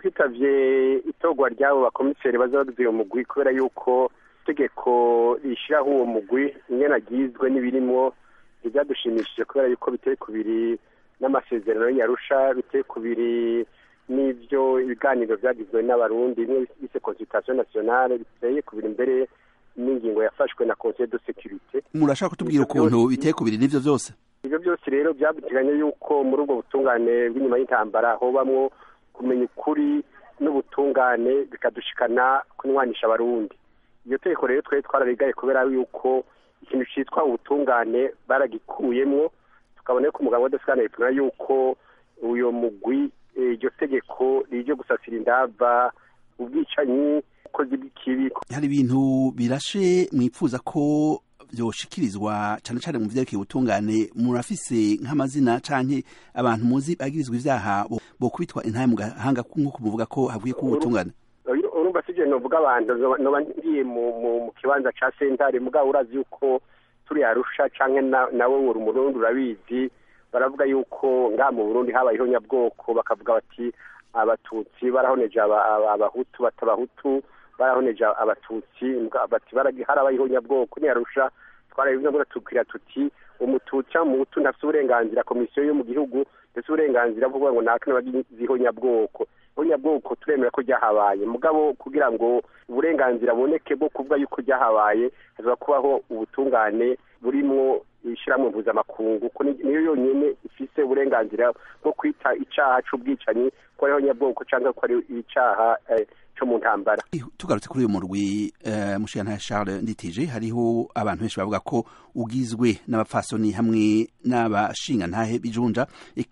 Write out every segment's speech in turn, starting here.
twitavye itogwa ry'abo bakomiseri bazogize uyo mugwi kubera yuko itegeko rishiraho uwo mugwi ingene agizwe n'ibirimwo ntibyadushimishije kubera yuko biteye kubiri n'amasezerano y'Arusha, biteye kubiri n'ivyo ibiganiro vyagizwe n'abarundi bise consultation nationale, biteye kubiri mbere n'ingingo yafashwe na Conseil de sécurité. Murashaka kutubwira ukuntu biteye kubiri n'ivyo vyose? Ivyo byose rero byabutiranye yuko muri ubwo butungane bw'inyuma y'intambara hobamwo kumenya ukuri n'ubutungane bikadushikana kunwanisha abarundi. Iyo tegeko rero twararigaye kubera yuko ikintu citwa ubutungane baragikuyemwo, tukabona ko umugabo w'adasikana yipfuna yuko uyo mugwi iryo tegeko rije gusasira indava ubwicanyi ukoze bw'ikibi. Hari ibintu birashe mwipfuza ko vyoshikirizwa cane cane mu vyerekeye ubutungane, murafise nk'amazina canke abantu muzi bagirizwa ivyaha bo kubitwa intahe mu gahanga nk'uko muvuga ko havuye ku ubutungane? Urumva sije novuga abantu noba ngiye mu kibanza ca sentare, mugabo urazi yuko turi Arusha canke nawe uri umurundi urabizi, baravuga yuko ngaha mu Burundi habayeho nyabwoko, bakavuga bati abatutsi barahoneje abahutu, batabahutu barahoneje abatutsi, bati harabayeho nyabwoko ni Arusha. Twarabivuze ngo tukira tuti umututsi mu Hutu ntafite uburenganzira, komisiyo yo mu gihugu ndetse uburenganzira bwo ngo nakane bagiziho nyabwoko. Nyabwoko turemera ko ryahabaye, mugabo kugira ngo uburenganzira boneke bwo kuvuga yuko ryahabaye haza kubaho ubutungane burimwo ishiramwe mpuzamakungu, ko niyo yonyene ifise uburenganzira bwo kwita icaha c'ubwicanyi ko ariho nyabwoko canke ko ari icaha co mu ntambara. Tugarutse kuri uyu murwi Mushyantahe Charles Nditije, hariho abantu benshi bavuga ko ugizwe n'abapfasoni hamwe n'abashingantahe bijunja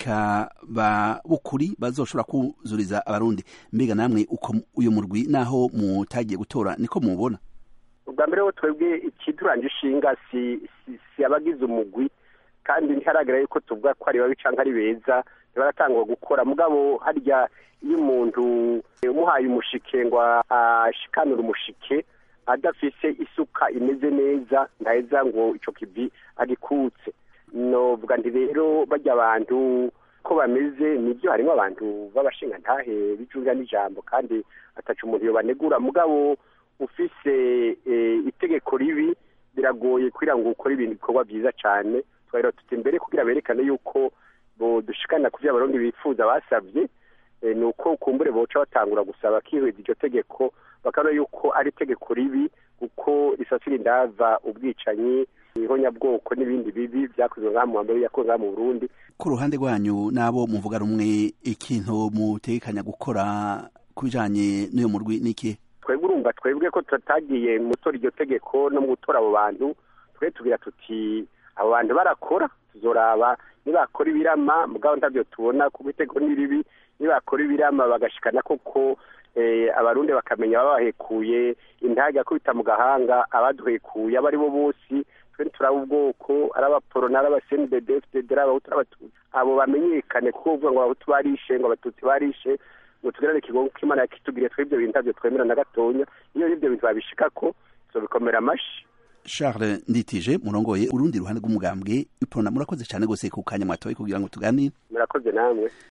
ikaba bukuri bazoshobora kuzuriza abarundi. Mbega namwe uko uyu murwi naho mutagiye gutora niko mubona? Ubwa mbere twebwe ikiduranje ishinga si abagize umugwi, kandi ntiharagera yuko tuvuga ko ari babi canke ari beza, baratangwa gukora. Mugabo harya iyo umuntu umuhaye umushike ngo ashikanura umushike adafise isuka imeze neza, ndaheza ngo ico kivi agikutse. Novuga nti rero barya abantu ko bameze nibyo, harimo abantu babashinga ntahe bijunja n'ijambo kandi ataca umuntu yobanegura, mugabo ufise itegeko ribi biragoye kugira ngo ukore ibintu bikorwa byiza cyane. Twari tuti imbere kugira berekane yuko bo dushikana kuvya abarundi bifuza basavye, nuko kumbure boca batangura gusaba kihweza iryo tegeko, bakabona yuko ari tegeko ribi kuko risasira indava ubwicanyi, ihonyabwoko n'ibindi bibi vyakozwe ngaha mu mbere yakozwe ngaha mu Burundi. Ku ruhande rwanyu nabo muvuga rumwe, ikintu mutegekanya gukora kubijanye n'uyo murwi niki? Twebwe urumva twebwe ko tutagiye mutora iryo tegeko no mu gutora abo bantu, twe tugira tuti abo bantu barakora, tuzoraba nibakora ibirama, mugabo ntavyo tubona ku itegeko n'iribi. Nibakora ibirama bagashikana koko abarundi bakamenya babahekuye intaga kubita mu gahanga, abaduhekuye abari bo bose twe turaba ubwoko ari abaporo n'abasendede abahutu n'abatutsi, abo bamenyekane kuko uvuga ngo abahutu barishe ngo abatutsi barishe, ngo tugerane ikigongo k'Imana yakitugiriye twebwe ibyo bintu ntavyo twemera na gatonya. Iyo ibyo bintu babishikako tuzobikomera amashi. Charles Nditije, murongoye urundi ruhande rw'umugambwe Iprona, murakoze cyane gose ku kanya mwatoye kugira ngo tuganire. Murakoze namwe.